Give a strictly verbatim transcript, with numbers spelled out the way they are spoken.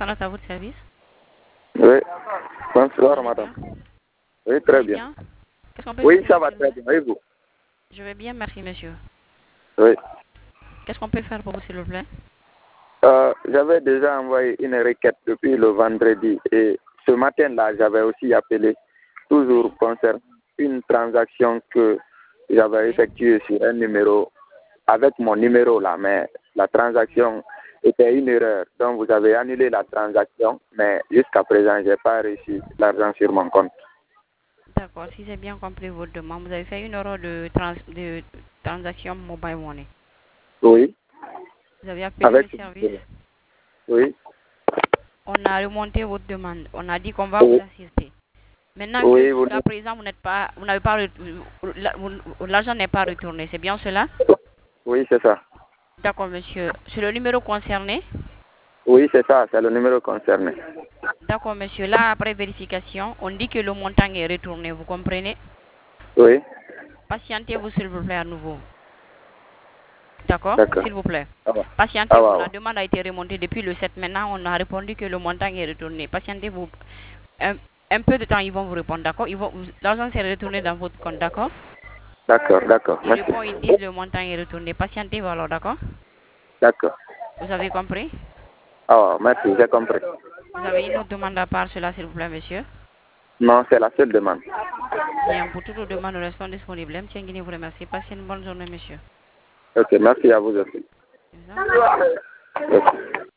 Salat à votre service. Oui. Bonsoir, Vous allez madame. bien? Oui, Vous très allez bien. bien? Qu'est-ce qu'on peut Oui, faire pour ça vous, va s'il vous très plaît? bien. Et vous? Je vais bien, merci, monsieur. Oui. Qu'est-ce qu'on peut faire pour vous, s'il vous plaît? Euh, j'avais déjà envoyé une requête depuis le vendredi et ce matin-là, j'avais aussi appelé, toujours Oui. concernant une transaction que j'avais Oui. effectuée sur un numéro, avec mon numéro là, mais la transaction était une erreur. Donc, vous avez annulé la transaction, mais jusqu'à présent, je n'ai pas reçu l'argent sur mon compte. D'accord, si j'ai bien compris votre demande, vous avez fait une erreur de, trans de transaction mobile money. Oui, Vous avez appelé avec le ce service. numéro. Oui, On a remonté votre demande. On a dit qu'on va vous oui, assister. Maintenant que oui, vous- jusqu'à présent, vous n'êtes pas, vous n'avez pas, re- la- vous- l'argent n'est pas retourné. C'est bien cela? oui, c'est ça. D'accord, monsieur. Sur le numéro concerné? Oui, c'est ça, c'est le numéro concerné. D'accord, monsieur. Là, après vérification, on dit que le montant est retourné. Vous comprenez? Oui, Patientez-vous, s'il vous plaît, à nouveau. D'accord? d'accord. S'il vous plaît. Ah va, ah Patientez-vous. va, ah La va. demande a été remontée depuis le sept. Maintenant, on a répondu que le montant est retourné. Patientez-vous. Un, un peu de temps, ils vont vous répondre, d'accord? Ils vont, vous- l'argent s'est retourné dans votre compte, d'accord? D'accord, d'accord, Ils merci. répondent, ils disent le montant est retourné. Patientez-vous alors, d'accord? D'accord. Vous avez compris? Ah va, merci, j'ai compris. Vous avez une autre demande à part cela, s'il vous plaît, monsieur? Non, c'est la seule demande. Bien, pour toutes les demandes, nous restons disponibles. M. Nguini vous remercie. Passez une bonne journée, monsieur. Ok, merci à vous aussi. Je vous en prie. Ok.